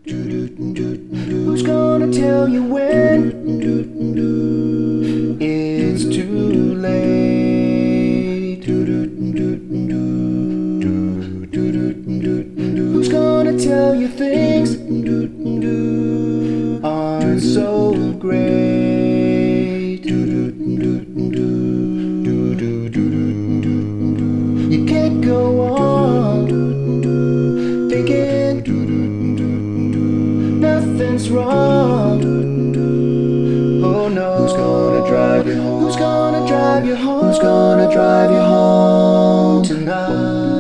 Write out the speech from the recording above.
Who's gonna tell you when it's too late? Who's gonna tell you things aren't so great? You can't go on thinking nothing's wrong. Oh no. Who's gonna drive you home? Who's gonna drive you home? Who's gonna drive you home tonight?